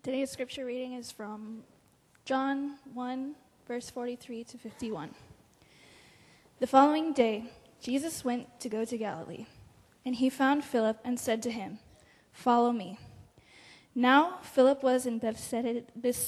Today's scripture reading is from John 1, verse 43 to 51. The following day, Jesus went to go to Galilee, and he found Philip and said to him, "Follow me." Now Philip was in Bethsaida,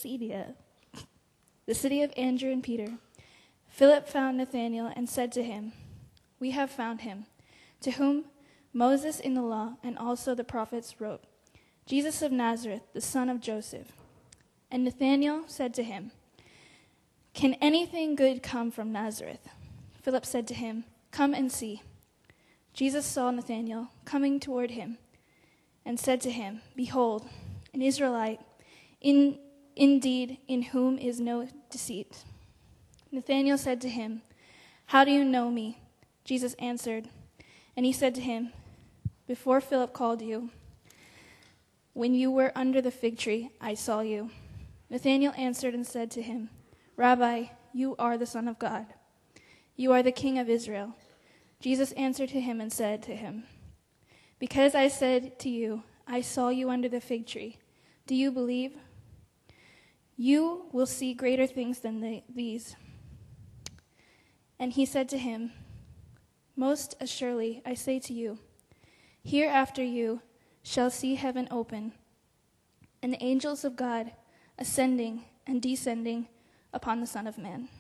the city of Andrew and Peter. Philip found Nathanael and said to him, "We have found him, to whom Moses in the law and also the prophets wrote, Jesus of Nazareth, the son of Joseph." And Nathanael said to him, "Can anything good come from Nazareth?" Philip said to him, "Come and see." Jesus saw Nathanael coming toward him and said to him, "Behold, an Israelite, indeed in whom is no deceit." Nathanael said to him, "How do you know me?" Jesus answered, and he said to him, "Before Philip called you, when you were under the fig tree, I saw you." Nathanael answered and said to him, "Rabbi, you are the Son of God. You are the King of Israel." Jesus answered to him and said to him, "Because I said to you, I saw you under the fig tree, do you believe? You will see greater things than these." And he said to him, "Most assuredly, I say to you, hereafter you shall see heaven open, and the angels of God ascending and descending upon the Son of Man."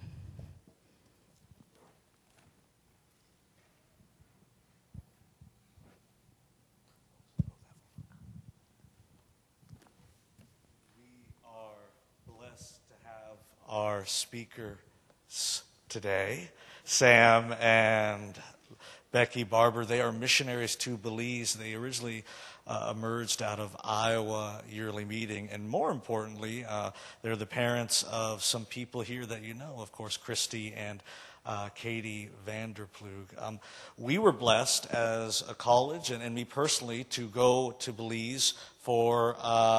We are blessed to have our speakers today, Sam and Becky Barber. They are missionaries to Belize. They originally emerged out of Iowa Yearly Meeting, and more importantly, they're the parents of some people here that you know, of course, Christy and Katie Vanderplug. We were blessed as a college, and me personally, to go to Belize for,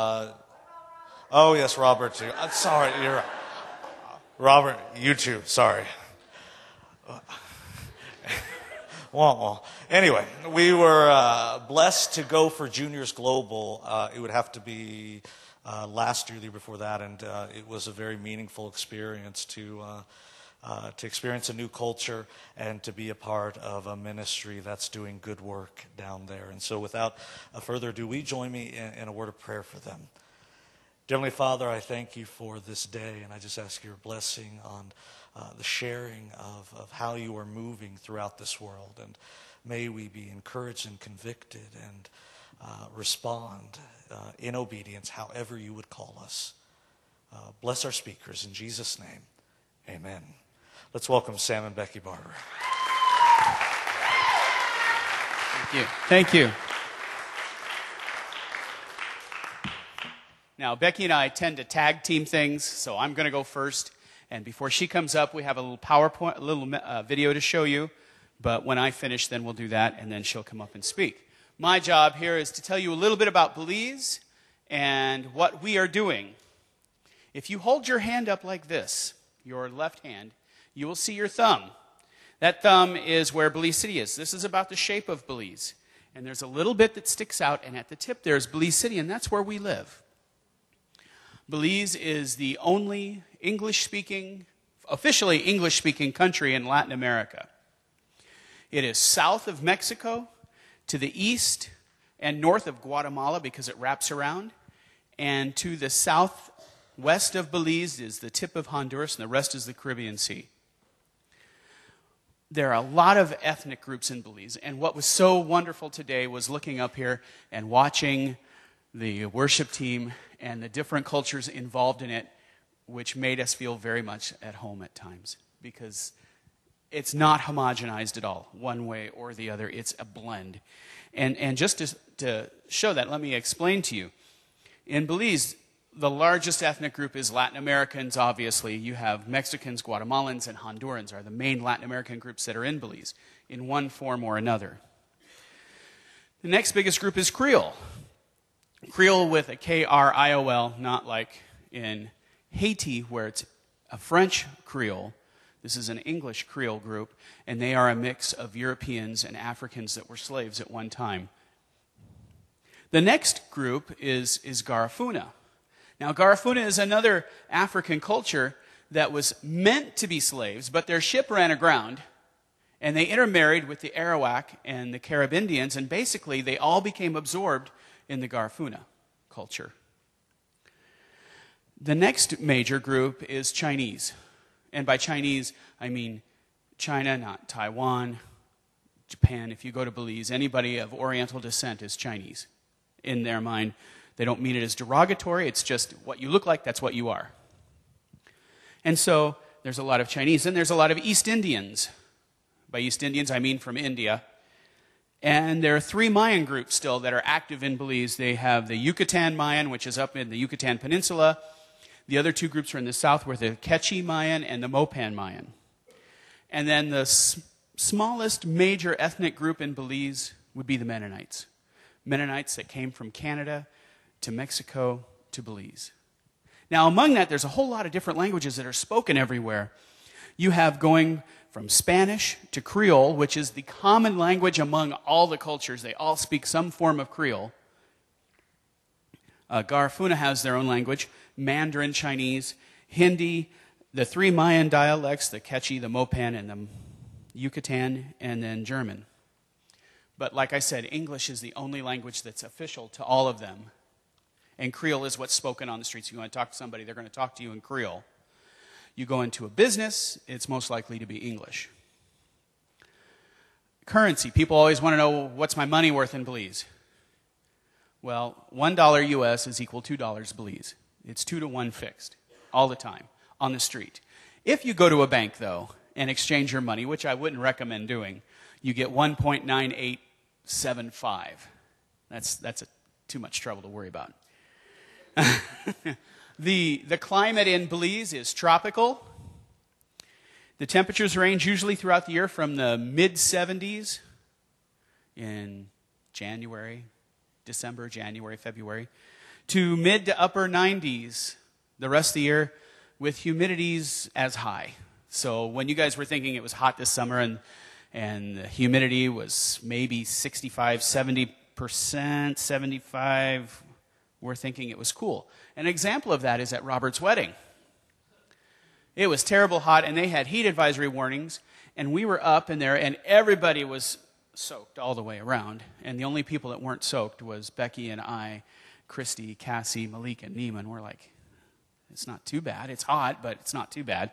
oh yes, Robert too. I'm sorry, you're right. Robert, you too, sorry. Well, anyway, we were blessed to go for Juniors Global. It would have to be last year, the year before that, and it was a very meaningful experience to experience a new culture and to be a part of a ministry that's doing good work down there. And so without further ado, will you join me in a word of prayer for them? Dear Heavenly Father, I thank you for this day, and I just ask your blessing on the sharing of how you are moving throughout this world. And may we be encouraged and convicted and respond in obedience however you would call us. Bless our speakers in Jesus' name. Amen. Let's welcome Sam and Becky Barber. Thank you. Thank you. Now, Becky and I tend to tag team things, so I'm going to go first. And before she comes up, we have a little PowerPoint, a little video to show you. But when I finish, then we'll do that, and then she'll come up and speak. My job here is to tell you a little bit about Belize and what we are doing. If you hold your hand up like this, your left hand, you will see your thumb. That thumb is where Belize City is. This is about the shape of Belize. And there's a little bit that sticks out, and at the tip there is Belize City, and that's where we live. Belize is the only officially English-speaking country in Latin America. It is south of Mexico, to the east and north of Guatemala because it wraps around, and to the southwest of Belize is the tip of Honduras, and the rest is the Caribbean Sea. There are a lot of ethnic groups in Belize, and what was so wonderful today was looking up here and watching the worship team and the different cultures involved in it, which made us feel very much at home at times, because it's not homogenized at all, one way or the other. It's a blend. And just to show that, let me explain to you. In Belize, the largest ethnic group is Latin Americans, obviously. You have Mexicans, Guatemalans, and Hondurans are the main Latin American groups that are in Belize, in one form or another. The next biggest group is Creole. Creole with a K-R-I-O-L, not like in Haiti, where it's a French Creole. This is an English Creole group, and they are a mix of Europeans and Africans that were slaves at one time. The next group is Garifuna. Now, Garifuna is another African culture that was meant to be slaves, but their ship ran aground, and they intermarried with the Arawak and the Caribbeans, and basically they all became absorbed in the Garifuna culture. The next major group is Chinese. And by Chinese, I mean China, not Taiwan, Japan. If you go to Belize, anybody of Oriental descent is Chinese. In their mind, they don't mean it as derogatory. It's just what you look like, that's what you are. And so there's a lot of Chinese. And there's a lot of East Indians. By East Indians, I mean from India. And there are 3 Mayan groups still that are active in Belize. They have the Yucatan Mayan, which is up in the Yucatan Peninsula. The other 2 groups are in the south, where the Quechua Mayan and the Mopan Mayan. And then the smallest major ethnic group in Belize would be the Mennonites. Mennonites that came from Canada to Mexico to Belize. Now, among that, there's a whole lot of different languages that are spoken everywhere. You have going from Spanish to Creole, which is the common language among all the cultures. They all speak some form of Creole. Garifuna has their own language, Mandarin Chinese, Hindi, the 3 Mayan dialects, the Quechua, the Mopan, and the Yucatan, and then German. But like I said, English is the only language that's official to all of them. And Creole is what's spoken on the streets. You want to talk to somebody, they're going to talk to you in Creole. You go into a business, it's most likely to be English. Currency. People always want to know, what's my money worth in Belize? Well, $1 US is equal to $2 Belize. It's 2 to 1 fixed, all the time, on the street. If you go to a bank, though, and exchange your money, which I wouldn't recommend doing, you get 1.9875. That's too much trouble to worry about. The climate in Belize is tropical. The temperatures range usually throughout the year from the mid-70s in December, January, February, to mid to upper 90s the rest of the year, with humidities as high. So when you guys were thinking it was hot this summer and the humidity was maybe 65, 70%, 75, we're thinking it was cool. An example of that is at Robert's wedding. It was terrible hot, and they had heat advisory warnings, and we were up in there, and everybody was soaked all the way around, and the only people that weren't soaked was Becky and I, Christy, Cassie, Malik, and Neiman. We're like, it's not too bad. It's hot, but it's not too bad.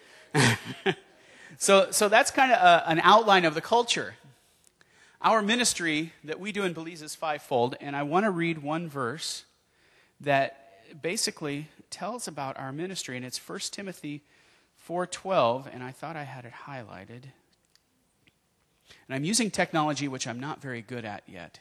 So that's kind of an outline of the culture. Our ministry that we do in Belize is 5-fold, and I want to read one verse that basically tells about our ministry, and it's 1 Timothy 4:12, and I thought I had it highlighted. And I'm using technology which I'm not very good at yet.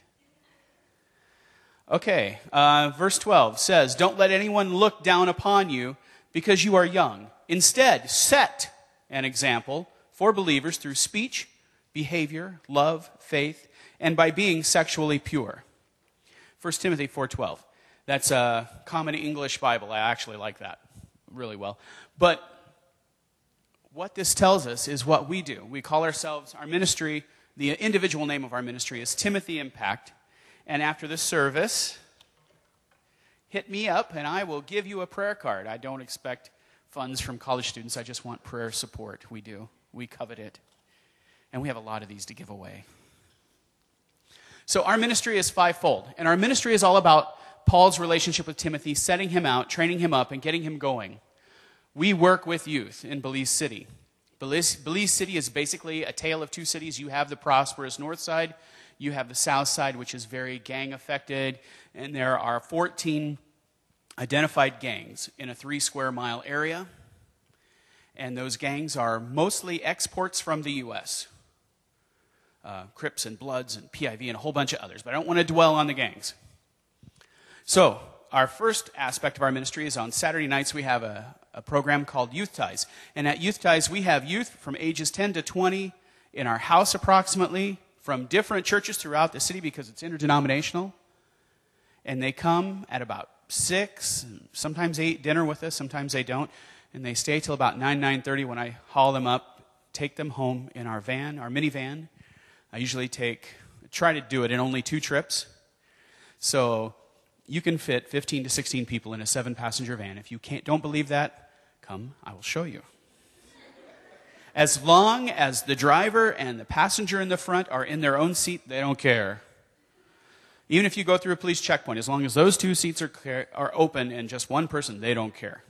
Okay, verse 12 says, "Don't let anyone look down upon you because you are young. Instead, set an example for believers through speech, behavior, love, faith, and by being sexually pure." 1 Timothy 4:12. That's a Common English Bible. I actually like that really well. But what this tells us is what we do. We call ourselves, our ministry, the individual name of our ministry is Timothy Impact. And after this service, hit me up and I will give you a prayer card. I don't expect funds from college students. I just want prayer support. We do. We covet it. And we have a lot of these to give away. So our ministry is 5-fold. And our ministry is all about Paul's relationship with Timothy, setting him out, training him up, and getting him going. We work with youth in Belize City. Belize City is basically a tale of 2 cities. You have the prosperous north side. You have the south side, which is very gang-affected. And there are 14 identified gangs in a 3-square-mile area. And those gangs are mostly exports from the U.S. Crips and Bloods and PIV and a whole bunch of others. But I don't want to dwell on the gangs. So our first aspect of our ministry is on Saturday nights we have a program called Youth Ties. And at Youth Ties we have youth from ages 10 to 20 in our house approximately from different churches throughout the city because it's interdenominational. And they come at about 6, sometimes they eat dinner with us, sometimes they don't. And they stay till about 9:30 when I haul them up, take them home in our van, our minivan. I usually try to do it in only 2 trips. So you can fit 15 to 16 people in a 7-passenger van. If you don't believe that, come, I will show you. As long as the driver and the passenger in the front are in their own seat, they don't care. Even if you go through a police checkpoint, as long as those 2 seats are open and just one person, they don't care.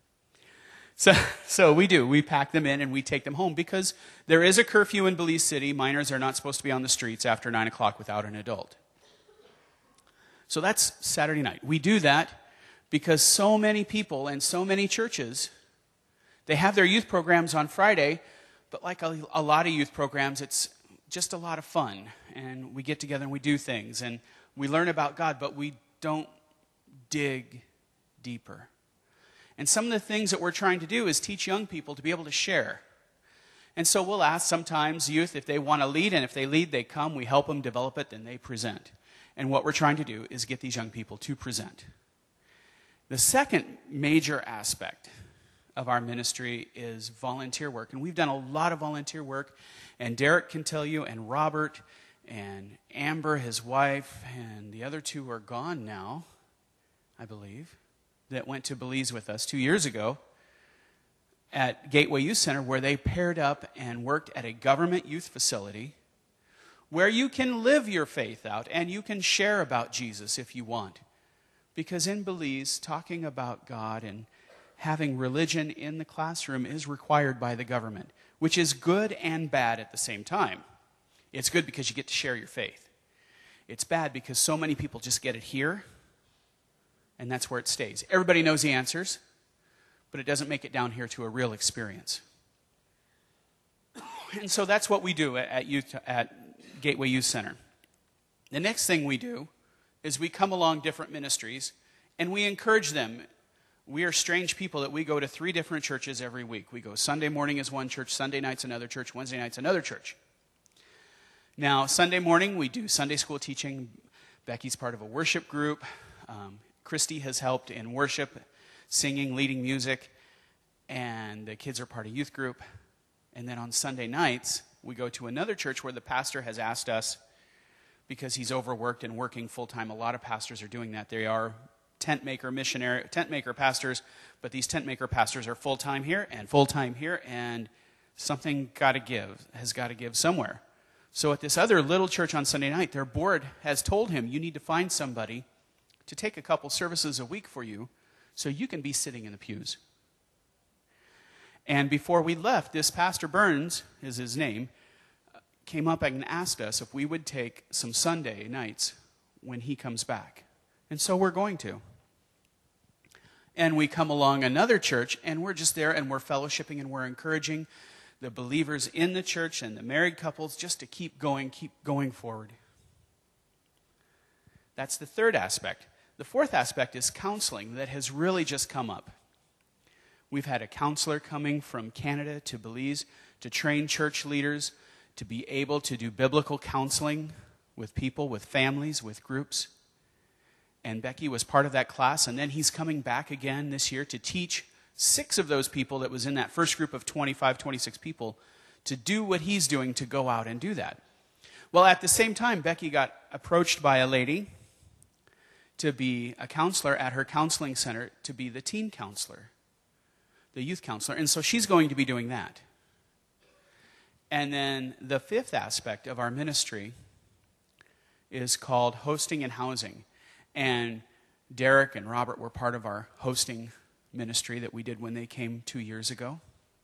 So we pack them in and we take them home because there is a curfew in Belize City. Minors are not supposed to be on the streets after 9 o'clock without an adult. So that's Saturday night. We do that because so many people and so many churches, they have their youth programs on Friday, but like a lot of youth programs, it's just a lot of fun. And we get together and we do things and we learn about God, but we don't dig deeper. And some of the things that we're trying to do is teach young people to be able to share. And so we'll ask sometimes youth if they want to lead, and if they lead, they come, we help them develop it, then they present. And what we're trying to do is get these young people to present. The second major aspect of our ministry is volunteer work. And we've done a lot of volunteer work, and Derek can tell you, and Robert, and Amber, his wife, and the other 2 are gone now, I believe, that went to Belize with us 2 years ago at Gateway Youth Center, where they paired up and worked at a government youth facility where you can live your faith out and you can share about Jesus if you want. Because in Belize, talking about God and having religion in the classroom is required by the government, which is good and bad at the same time. It's good because you get to share your faith. It's bad because so many people just get it here, and that's where it stays. Everybody knows the answers, but it doesn't make it down here to a real experience. And so that's what we do at Gateway Youth Center. The next thing we do is we come along different ministries, and we encourage them. We are strange people that we go to 3 different churches every week. We go Sunday morning is one church, Sunday night's another church, Wednesday night's another church. Now, Sunday morning, we do Sunday school teaching. Becky's part of a worship group. Christy has helped in worship, singing, leading music, and the kids are part of youth group. And then on Sunday nights, we go to another church where the pastor has asked us, because he's overworked and working full-time. A lot of pastors are doing that. They are tent maker pastors, but these tent maker pastors are full-time here, and something has got to give somewhere. So at this other little church on Sunday night, their board has told him, you need to find somebody to take a couple services a week for you so you can be sitting in the pews. And before we left, this Pastor Burns is his name, came up and asked us if we would take some Sunday nights when he comes back. And so we're going to. And we come along another church, and we're just there, and we're fellowshipping, and we're encouraging the believers in the church and the married couples just to keep going forward. That's the third aspect. The fourth aspect is counseling that has really just come up. We've had a counselor coming from Canada to Belize to train church leaders to be able to do biblical counseling with people, with families, with groups. And Becky was part of that class, and then he's coming back again this year to teach 6 of those people that was in that first group of 25, 26 people to do what he's doing, to go out and do that. Well, at the same time, Becky got approached by a lady to be a counselor at her counseling center, to be the teen counselor, the youth counselor. And so she's going to be doing that. And then the fifth aspect of our ministry is called hosting and housing. And Derek and Robert were part of our hosting ministry that we did when they came 2 years ago.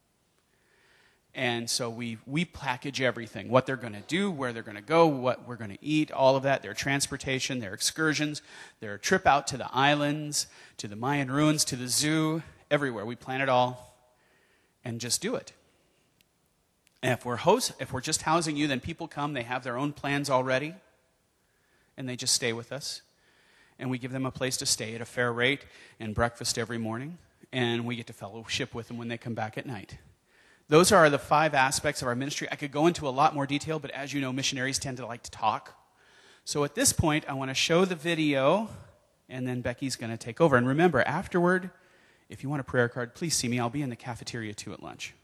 And so we package everything, what they're going to do, where they're going to go, what we're going to eat, all of that, their transportation, their excursions, their trip out to the islands, to the Mayan ruins, to the zoo, everywhere. We plan it all and just do it. And if we're just housing you, then people come, they have their own plans already, and they just stay with us. And we give them a place to stay at a fair rate and breakfast every morning, and we get to fellowship with them when they come back at night. Those are the 5 aspects of our ministry. I could go into a lot more detail, but as you know, missionaries tend to like to talk. So at this point, I want to show the video, and then Becky's going to take over. And remember, afterward, if you want a prayer card, please see me. I'll be in the cafeteria too at lunch.